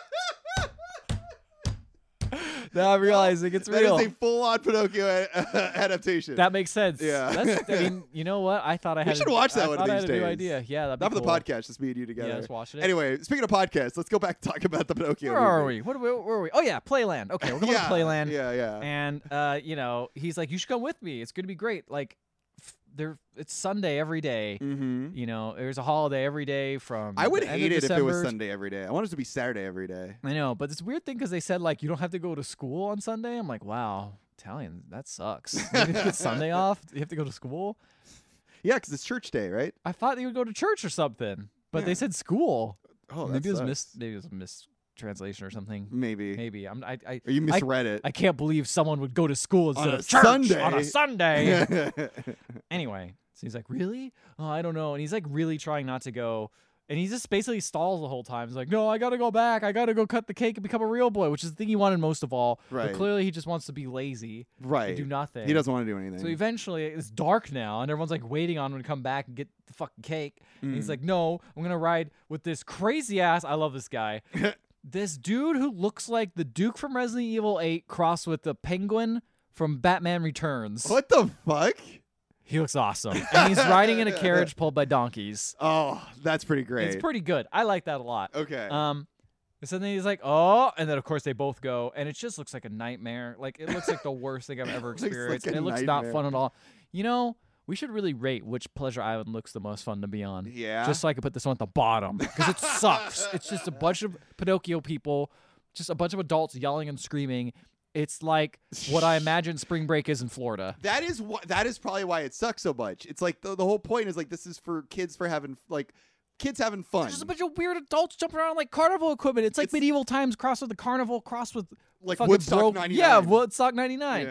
Now I'm realizing it's That real. is a full-on Pinocchio a- adaptation. That makes sense. Yeah. That's, I mean, you know what? I thought I had. should a- watch that I one of thought I these had a new days. idea. Yeah, that'd be Not for the cool. podcast, just me and you together. Yeah, let's watch it. Anyway, speaking of podcasts, let's go back and talk about the Pinocchio Where are movie. we? What are we? Where are we? Oh yeah, Playland. Okay, we're going yeah, to Playland. Yeah, yeah. And uh, you know, he's like, you should come with me. It's going to be great. Like, f- there, it's Sunday every day. Mm-hmm. You know, there's a holiday every day from. I would the end hate of it if it was December. Sunday every day. I want it to be Saturday every day. I know, but it's a weird thing because they said like you don't have to go to school on Sunday. I'm like, wow, Italian, that sucks. You have to get Sunday off. You have to go to school. Yeah, because it's church day, right? I thought they would go to church or something, but Yeah. they said school. Oh, that maybe it was sucks. mis maybe it was a mistranslation or something. Maybe. Maybe I'm I I, Or you I misread it. I can't believe someone would go to school instead On a of church Sunday. on a Sunday. Anyway, so he's like, really? Oh, I don't know. And he's like really trying not to go. And he just basically stalls the whole time. He's like, no, I got to go back. I got to go cut the cake and become a real boy, which is the thing he wanted most of all. Right. But clearly he just wants to be lazy right. and do nothing. He doesn't want to do anything. So eventually it's dark now, and everyone's like waiting on him to come back and get the fucking cake. And he's Mm. like, no, I'm going to ride with this crazy ass. I love this guy. This dude who looks like the Duke from Resident Evil eight crossed with the Penguin from Batman Returns. What the fuck? He looks awesome. And he's riding in a carriage pulled by donkeys. Oh, that's pretty great. It's pretty good. I like that a lot. Okay. Um, so then he's like, oh, and then of course they both go, and it just looks like a nightmare. Like it looks like the worst thing I've ever Looks like experienced. a and it looks nightmare. not fun at all. You know, we should really rate which Pleasure Island looks the most fun to be on. yeah. Just so I can put this one at the bottom because it sucks. It's just a bunch of Pinocchio people, just a bunch of adults yelling and screaming. It's like what I imagine spring break is in Florida. That is what. That is probably why it sucks so much. It's like the, the whole point is like this is for kids for having like kids having fun. There's just a bunch of weird adults jumping around like carnival equipment. It's like It's- medieval times crossed with the carnival, crossed with like fucking Woodstock broke- ninety-nine. Yeah, Woodstock ninety-nine.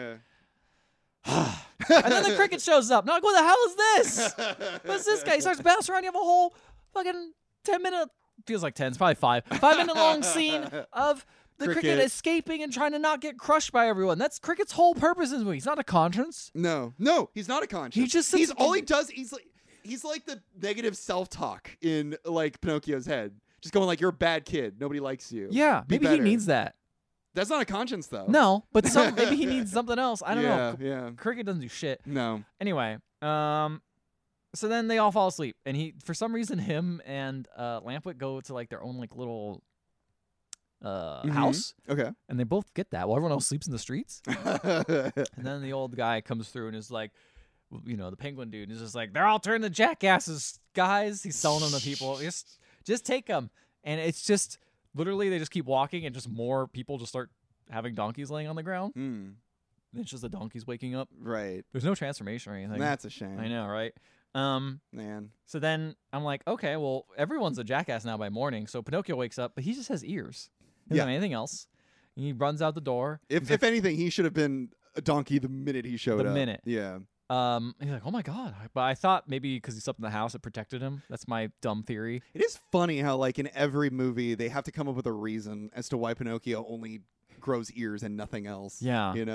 Yeah. And then the cricket shows up. Now, like, what the hell is this? What's this guy? He starts bouncing around. You have a whole fucking ten minute, feels like ten, it's probably five, five minute long scene of the cricket. Cricket. escaping and trying to not get crushed by everyone. That's Cricket's whole purpose in this movie. He's not a conscience. No, no, he's not a conscience. He just sits he's all he and- does. He's like he's like the negative self talk in like Pinocchio's head, just going like you're a bad kid. Nobody likes you. Yeah, Be maybe he better. needs that. That's not a conscience though. No, but some maybe he needs something else. I don't yeah, know. Yeah. Cricket doesn't do shit. No. Anyway, um, so then they all fall asleep, and he, for some reason, him and uh, Lampwick go to like their own like little uh Mhm. house, Okay. and they both get that while everyone else sleeps in the streets. And then the old guy comes through and is like, you know, the penguin dude is just like, they're all turned to jackasses, guys. He's selling them to people. Just, just take them, and it's just literally they just keep walking, and just more people just start having donkeys laying on the ground. Mm, And it's just the donkeys waking up. right. There's no transformation or anything. That's a shame. I know, right? Um. Man. So then I'm like, okay, well, everyone's a jackass now by morning. So Pinocchio wakes up, but he just has ears. He doesn't Yeah. have anything else. And he runs out the door. If He's if anything, he should have been a donkey the minute he showed The up. minute. Yeah. Um, he's like, oh my god! But I thought maybe because he slept in the house, it protected him. That's my dumb theory. It is funny how like in every movie they have to come up with a reason as to why Pinocchio only grows ears and nothing else. Yeah. You know?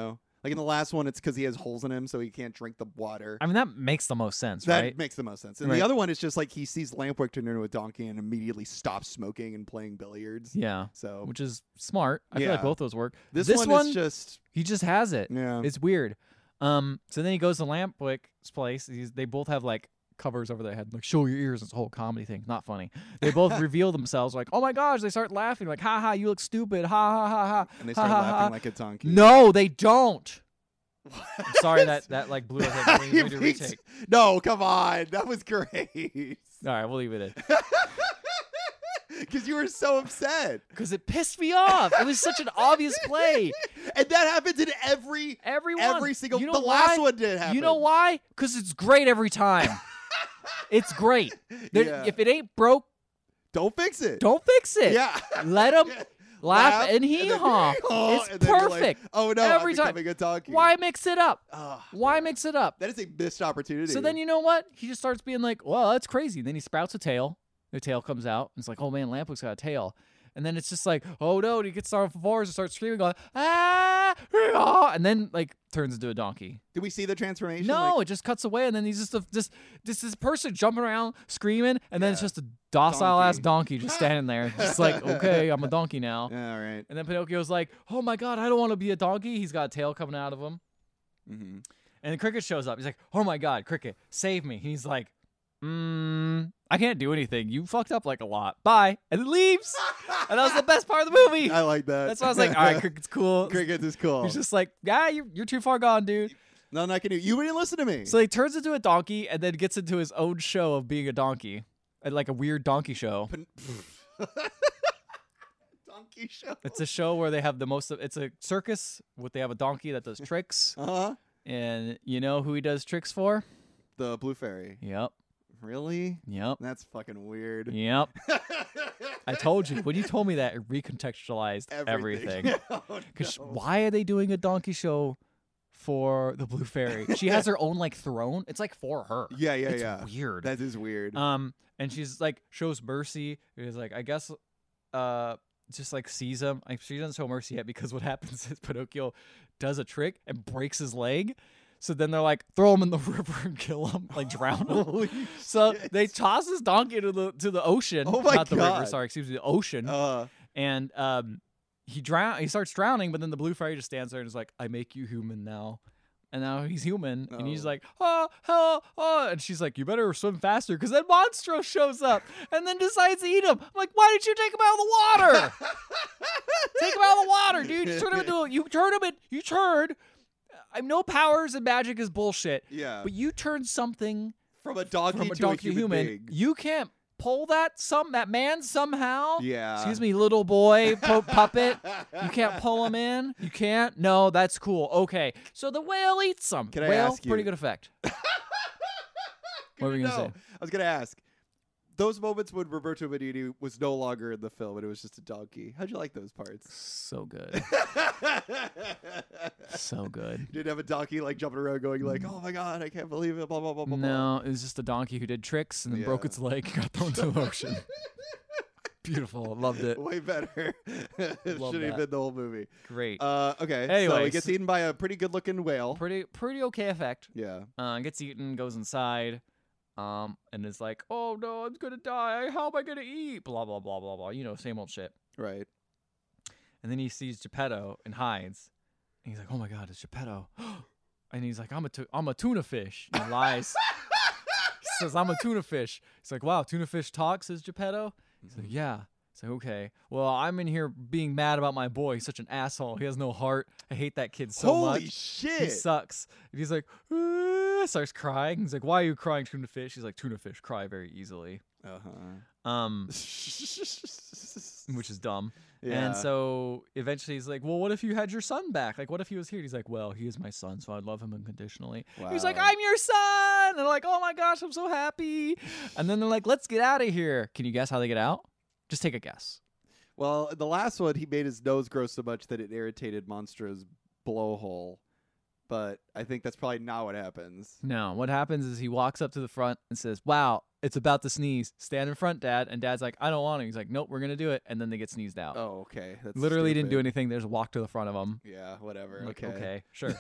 Like in the last one, it's because he has holes in him, so he can't drink the water. I mean, that makes the most sense, That right? makes the most sense. And Right. the other one is just like he sees Lampwick turn into a donkey and immediately stops smoking and playing billiards. Yeah. So Which is smart. I feel like Yeah. both those work. this, this one, one- is just He just has it. yeah. It's weird. Um. So then he goes to Lampwick's place. He's, they both have like covers over their head, like show your ears. It's a whole comedy thing. Not funny. They both reveal themselves, like, oh my gosh. They start laughing, like, ha ha, you look stupid. Ha ha ha ha. and they ha, start ha, laughing ha. like a donkey. No, they don't. I'm sorry that that like blew up. Like, we He need to makes- retake. No, come on. That was great. All right, we'll leave it in Because you were so upset. because it pissed me off. It was such an obvious play. And that happens in every Everyone, every single you know the why? last one did happen. You know why? Because it's great every time. It's great. There- Yeah. If it ain't broke, Don't fix it. don't fix it. Yeah. Let them laugh, and then hee haw. hee-haw, It's and then you're like, perfect. oh no, Every I'm time. becoming a donkey. Why mix it up? Ugh, Why man. mix it up? That is a missed opportunity. So then you know what? He just starts being like, well, that's crazy. And then he sprouts a tail. The tail comes out. And it's like, oh man, Lampwick's got a tail. And then it's just like, oh no. And he gets on all fours and starts screaming, going, ah, ah, and then like turns into a donkey. Did we see the transformation? No, Like, it just cuts away, and then he's just a, just just this person jumping around screaming, and then it's Yeah. just a docile ass Donkey. donkey just standing there, just like, okay, I'm a donkey now. all right. And then Pinocchio's like, oh my god, I don't want to be a donkey. He's got a tail coming out of him. Mm-hmm. And then Cricket shows up. He's like, oh my god, Cricket, save me. And he's like, mm, I can't do anything. You fucked up like a lot. Bye. And it leaves. And that was the best part of the movie. I like that. That's why I was like, all right, Cricket's cool. Cricket is cool. He's just like, yeah, you're, you're too far gone, dude. Nothing I can do. You didn't listen to me. So he turns into a donkey and then gets into his own show of being a donkey. uh, Like a weird donkey show. Pin- Donkey show. It's a show where they have the most of, it's a circus where they have a donkey that does tricks. Uh huh. And you know who he does tricks for? The Blue Fairy. Yep. Really? Yep. That's fucking weird. Yep. I told you. When you told me that, it recontextualized everything. oh, Because no. why are they doing a donkey show for the Blue Fairy? She has her own like throne. It's like for her. Yeah, yeah, It's yeah. weird. That is weird. Um, and she's like shows mercy. Is like I guess, uh, just like sees him. Like she doesn't show mercy yet because what happens is Pinocchio does a trick and breaks his leg. So then they're like throw him in the river and kill him, like drown him. Holy So shit. they toss his donkey to the to the ocean. Oh my Not the river. God. Sorry, excuse me, the ocean. Uh, And um, he drown. He starts drowning, but then the Blue Fairy just stands there and is like, "I make you human now." And now he's human, and he's Oh. like, "Oh, oh, oh!" And she's like, "You better swim faster, because then Monstro shows up and then decides to eat him." I'm like, "Why did you take him out of the water? Take him out of the water, dude! You turn him into a, you turn him in, you turn. I know powers and magic is bullshit, yeah. but you turn something From a donkey from a to donkey a human, human. being. You can't pull that some that man somehow. Yeah. Excuse me, little boy pu- puppet. You can't pull him in. You can't. No, that's cool. Okay, so the whale eats some. Can I whale, ask you- pretty good effect. Good What were you to gonna know. say? I was gonna ask. Those moments when Roberto Benigni was no longer in the film and it was just a donkey. How'd you like those parts? So good, so good. Didn't have a donkey like jumping around going like, "Oh my god, I can't believe it!" Blah blah blah blah. No, it was just a donkey who did tricks and then broke Yeah. its leg and got thrown into the ocean. Beautiful, loved it. Way better. It Love should have that. been the whole movie. Great, Uh, okay. so he Anyways. gets eaten by a pretty good-looking whale. pretty pretty okay effect. Yeah. Uh, gets eaten, goes inside, um, and is like, "Oh no, I'm gonna die. How am I gonna eat?" Blah blah blah blah blah. You know, same old shit. Right. And then he sees Geppetto and hides. And he's like, "Oh my God, it's Geppetto!" And he's like, "I'm a tu- I'm a tuna fish." And he lies. He says, "I'm a tuna fish." He's like, "Wow, tuna fish talks," says Geppetto. He's like, "Yeah." He's like, "Okay. Well, I'm in here being mad about my boy. He's such an asshole. He has no heart. I hate that kid so Holy much. shit! He sucks." And he's like, "Ah," starts crying. He's like, "Why are you crying, tuna fish?" He's like, "Tuna fish cry very easily." Uh huh. Um, which is dumb. Yeah. And so eventually he's like, "Well, what if you had your son back? Like, what if he was here?" He's like, "Well, he is my son, so I'd love him unconditionally." He's like, Wow. "I'm your son!" And they're like, "Oh my gosh, I'm so happy." And then they're like, "Let's get out of here." Can you guess how they get out? Just take a guess. Well, the last one, he made his nose grow so much that it irritated Monstro's blowhole. But I think that's probably not what happens. No, what happens is he walks up to the front and says, "Wow, it's about to sneeze. Stand in front, Dad. And Dad's like, I don't want to. He's like, nope, we're gonna do it. And then they get sneezed out. Oh, okay. That's Literally didn't do stupid. anything. They just walked to the front of him. Yeah, whatever. I'm like, okay. okay, sure.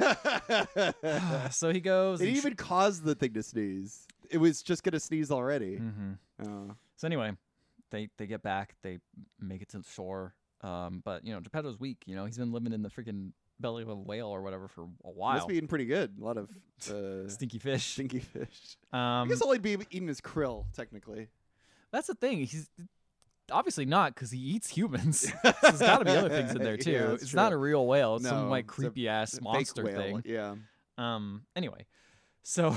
it So he goes. and even caused the thing to sneeze. It was just gonna sneeze already. hmm Oh. So anyway, they they get back. They make it to the shore. Um, but you know, Geppetto's weak. You know, he's been living in the freaking belly of a whale or whatever for a while. Must be eating pretty good. A lot of uh, Stinky fish. stinky fish. I Um, guess all he'd be eating is krill, technically. that's the thing. He's obviously not because he eats humans. So there's got to be other things in there too. Yeah, that's it's true. not a real whale. It's some No, like it's a creepy ass Fake monster whale. thing. Yeah. Um. Anyway, so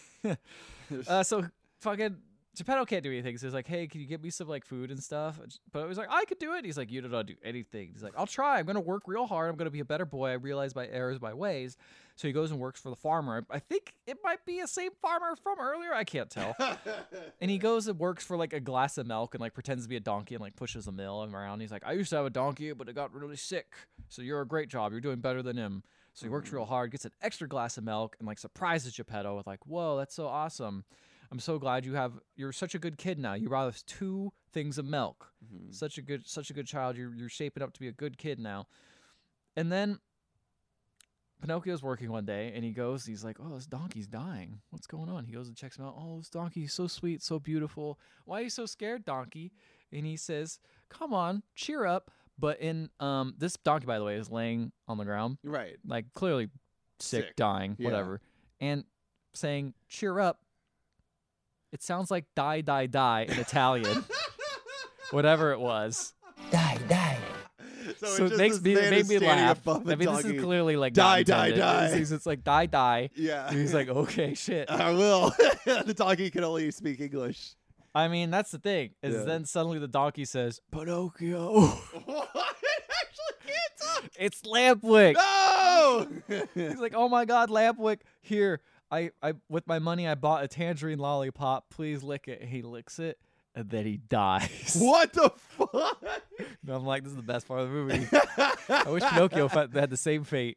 uh, so fucking Geppetto can't do anything. So he's like, "Hey, can you get me some like food and stuff?" But it was like, "I could do it." He's like, "You don't do anything." He's like, "I'll try. I'm gonna work real hard. I'm gonna be a better boy. I realize my errors, my ways." So he goes and works for the farmer. I think it might be the same farmer from earlier. I can't tell. And he goes and works for like a glass of milk and like pretends to be a donkey and like pushes a mill around. He's like, "I used to have a donkey, but it got really sick. So you're a great job. You're doing better than him." So he works real hard, gets an extra glass of milk, and like surprises Geppetto with like, "Whoa, that's so awesome! I'm so glad you have. You're such a good kid now. You brought us two things of milk. Mhm. Such a good, such a good child. You're you're shaping up to be a good kid now." And then Pinocchio's working one day, and he goes, he's like, "Oh, this donkey's dying. What's going on?" He goes and checks him out. "Oh, this donkey's so sweet, so beautiful. Why are you so scared, donkey?" And he says, "Come on, cheer up." But in um, this donkey, by the way, is laying on the ground, Right. like clearly sick, Sick. dying, Yeah. whatever, and saying, "Cheer up." It sounds like "die, die, die" in Italian, whatever it was. Die, die. So, So, it's it just makes this me, man it made is me standing laugh. above a I mean, this donkey. is clearly like Die, not die, intended. die. It's, it's- it's like die, die. Yeah. And he's like, okay, shit. I will. The donkey can only speak English. I mean, that's the thing. Is Yeah. then suddenly the donkey says, "Pinocchio." What? It actually can't talk. It's Lampwick. No! He's like, "Oh my God, Lampwick! Here, I, I, with my money, I bought a tangerine lollipop. Please lick it." And he licks it, and then he dies. What the fuck? And I'm like, this is the best part of the movie. I wish Pinocchio fa- had the same fate.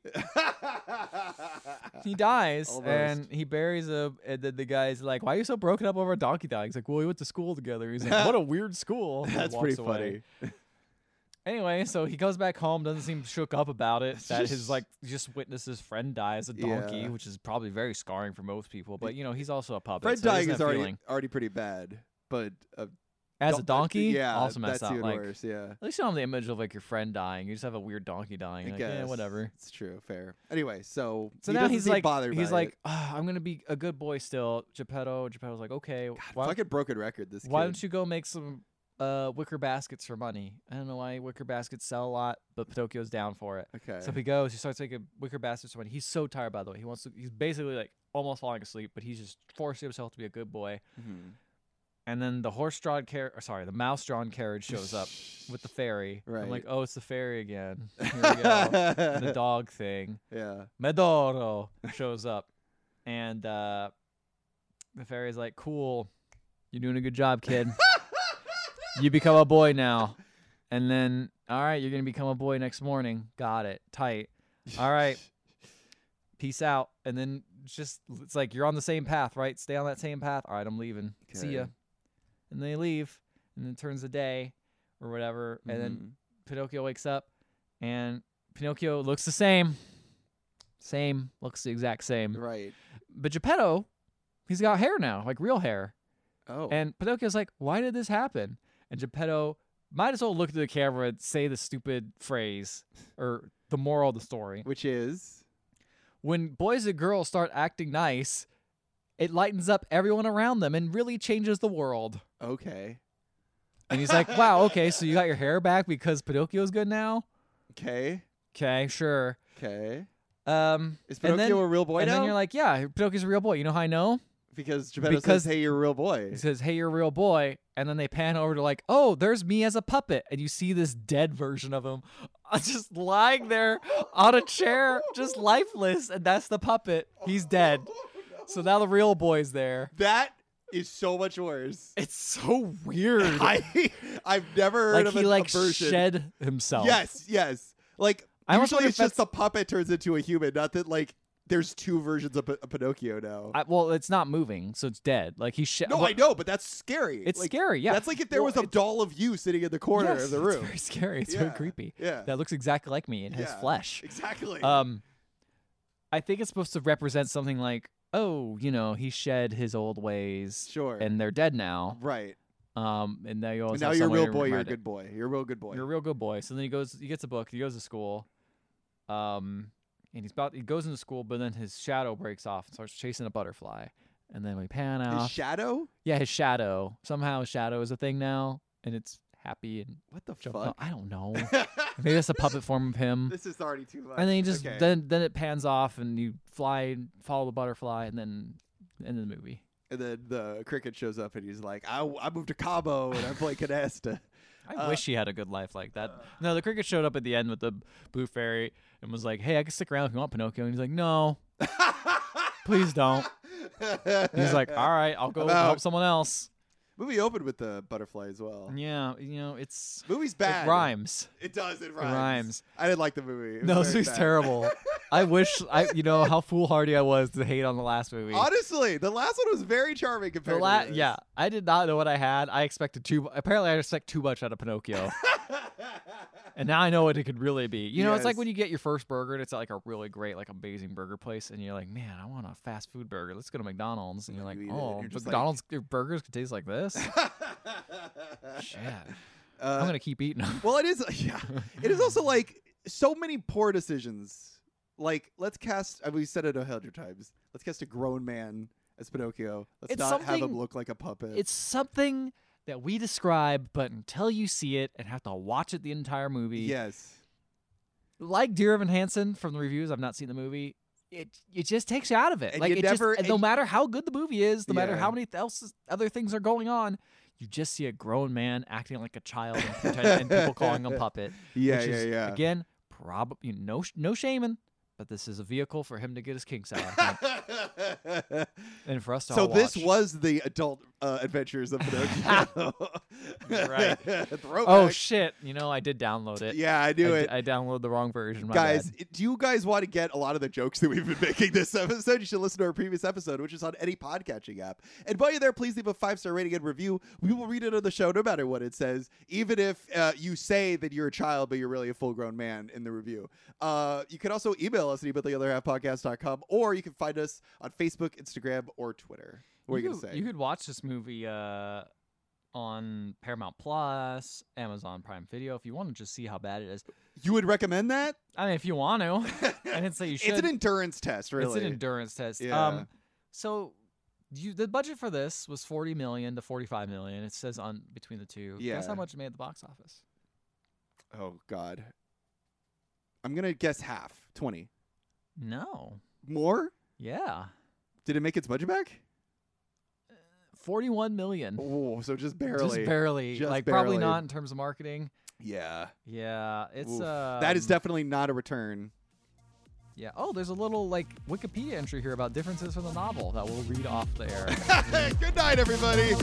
He dies, Almost. and he buries him. And then the guy's like, "Why are you so broken up over a donkey dying?" He's like, "Well, we went to school together." He's like, "What a weird school." And he That's walks pretty away. funny. Anyway, so he goes back home, doesn't seem shook up about it. That his like just witnessed his friend die as a donkey, Yeah. which is probably very scarring for most people. But you know, he's also a puppet. Fred so he dying doesn't is have already feeling. already pretty bad, but uh, As a don- donkey, yeah, also messed that's up. even Like, worse. Yeah, at least you don't have the image of like your friend dying. You just have a weird donkey dying. I Like, guess yeah, whatever. It's true, fair. Anyway, so So he now doesn't he's seem like, bothered he's by like, it. "Ah, I'm gonna be a good boy still." Geppetto, Geppetto's like, "Okay, why, fucking broken record. This. why kid. don't you go make some uh, wicker baskets for money?" I don't know why wicker baskets sell a lot, but Pinocchio's down for it. Okay. So he goes, he starts making wicker baskets for money. He's so tired, by the way. He wants to. He's basically like almost falling asleep, but he's just forcing himself to be a good boy. Mhm. And then the horse-drawn carriage, sorry, the mouse-drawn carriage shows up with the fairy. I'm Right. like, oh, it's the fairy again. Here we go. And the dog thing. Yeah. Medoro shows up, and uh, the fairy's like, "Cool, you're doing a good job, kid. You become a boy now." And then, "All right, you're gonna become a boy next morning. Got it. Tight. All right. Peace out." And then it's just it's like you're on the same path, right? Stay on that same path. All right, I'm leaving. See ya. Okay. And they leave, and then it turns the day, or whatever, and then Mhm. Pinocchio wakes up, and Pinocchio looks the same. Same, looks the exact same. Right. But Geppetto, he's got hair now, like real hair. Oh. And Pinocchio's like, "Why did this happen?" And Geppetto might as well look to the camera and say the stupid phrase, or the moral of the story. Which is. When boys and girls start acting nice, it lightens up everyone around them and really changes the world. Okay. And he's like, "Wow, okay, so you got your hair back because Pinocchio's good now?" Okay. Okay, sure. Okay. Um, Is and Pinocchio then, a real boy and now? then you're like, "Yeah, Pinocchio's a real boy." You know how I know? because Geppetto because- says, "Hey, you're a real boy." He says, "Hey, you're a real boy," and then they pan over to like, "Oh, there's me as a puppet," and you see this dead version of him, uh, just lying there on a chair, just lifeless, and that's the puppet. He's dead. So now the real boy's there. That is so much worse. It's so weird. I I've never heard like of he a, like a version. shed himself. Yes, yes. Like I almost usually wonder it's if just the puppet turns into a human, not that like there's two versions of, P- of Pinocchio now. I, well, it's not moving, so it's dead. Like he's sh- no, well, I know, but that's scary. It's Like, scary. Yeah, That's like if there Well, was a it's- doll of you sitting in the corner yes, of the room. It's very scary. It's Yeah, very creepy. yeah. That looks exactly like me. It has Yeah, flesh. Exactly. Um, I think it's supposed to represent something like, oh, you know, he shed his old ways, sure. and they're dead now. right. Um, and now you always And now have you're a someone real to boy. You're a remind it. good boy. You're a real good boy. You're a real good boy. So then he goes, he gets a book, he goes to school, um, and he's about, he goes into school, but then his shadow breaks off and starts chasing a butterfly. And then we pan His out. shadow? yeah, his shadow. Somehow his shadow is a thing now, and it's happy and What the jumping. fuck? out. I don't know. Maybe that's a puppet form of him. This is already too much. And then he just Okay. then then it pans off, and you fly and follow the butterfly, and then end of the movie. And then the cricket shows up and he's like, I, I moved to Cabo and I play canasta. I Uh, wish he had a good life like that. No, the cricket showed up at the end with the blue fairy and was like, "Hey, I can stick around if you want, Pinocchio." And he's like, "No, please don't." He's like, "All right, I'll go I'm out." help someone else." Movie opened with the butterfly as well. Yeah, you know, it's Movie's bad. it rhymes. It does. It It rhymes. rhymes. I didn't like the movie. It was No, this very movie's bad. terrible. I wish I, you know, how foolhardy I was to hate on the last movie. Honestly, the last one was very charming The compared la- to this. yeah, I did not know what I had. I expected too. Apparently, I expect too much out of Pinocchio. And now I know what it could really be. You know, it's like Yes. when you get your first burger and it's at like a really great, like amazing burger place, and you're like, man, I want a fast food burger. Let's go to McDonald's. And you're like, You eat it, oh, you're just like- McDonald's burgers could taste like this? Shit. Uh, I'm going to keep eating them. Well, it is. Yeah, it is also like so many poor decisions. Like, let's cast. uh, We said it a hundred times. Let's cast a grown man as Pinocchio. Let's It's not have him something- look like a puppet. It's something that we describe, but until you see it and have to watch it the entire movie, yes. like Dear Evan Hansen from the reviews, I've not seen the movie. It it just takes you out of it. And like you it never- just, and no and- matter how good the movie is, no matter Yeah. how many th- else other things are going on, you just see a grown man acting like a child and, pretend, and people calling him puppet. Yeah, which yeah, is, yeah. Again, probably no sh- no shaming, but this is a vehicle for him to get his kinks out, I think. and for us to So all this watch. was the adult uh, adventures of Pinocchio. Right. Throwback. Oh shit! You know, I did download it. Yeah, I knew I, it. d- I downloaded the wrong version. My Guys, bad. it- do you guys want to get a lot of the jokes that we've been making this episode? You should listen to our previous episode, which is on any podcatching app. And while you're there, please leave a five-star rating and review. We will read it on the show no matter what it says, even if uh, you say that you're a child, but you're really a full-grown man in the review. Uh, you can also email us at email the other half podcast dot com, or you can find us on Facebook, Instagram, or Twitter. What are you could, going to say? You could watch this movie uh, on Paramount Plus, Amazon Prime Video, if you want to just see how bad it is. You would recommend that? I mean, if you want to. I didn't say you should. It's an endurance test, really. It's an endurance test. Yeah. Um, so you, the budget for this was forty million to forty-five million. It says on between the two. Yeah. Guess how much it made at the box office? Oh, God. I'm going to guess half. twenty. No. More? Yeah. Did it make its budget back? forty-one million. Oh, so just barely. Just barely. Just like probably barely. not in terms of marketing. Yeah. Yeah. It's Oof. uh that is definitely not a return. Yeah. Oh, there's a little like Wikipedia entry here about differences from the novel that we'll read off the air. Good night, everybody.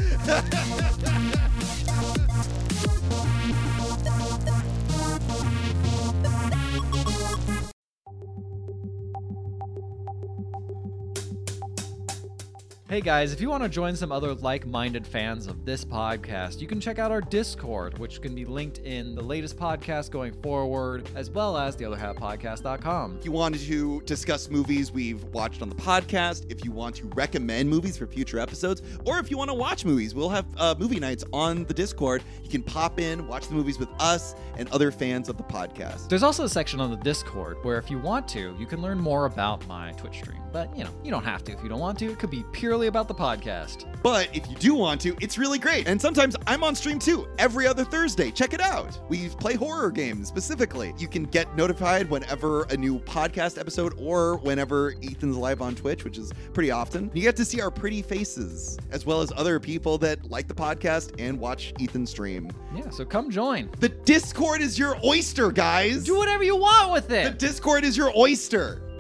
Hey guys, if you want to join some other like-minded fans of this podcast, you can check out our Discord, which can be linked in the latest podcast going forward, as well as the other half podcast dot com. If you wanted to discuss movies we've watched on the podcast, if you want to recommend movies for future episodes, or if you want to watch movies, we'll have uh, movie nights on the Discord. You can pop in, watch the movies with us and other fans of the podcast. There's also a section on the Discord where if you want to, you can learn more about my Twitch stream. But, you know, you don't have to if you don't want to. It could be purely about the podcast. But if you do want to, it's really great. And sometimes I'm on stream too, every other Thursday. Check it out. We play horror games specifically. You can get notified whenever a new podcast episode or whenever Ethan's live on Twitch, which is pretty often. You get to see our pretty faces, as well as other people that like the podcast and watch Ethan stream. Yeah, so come join. The Discord is your oyster, guys. Do whatever you want with The it. Discord is your oyster.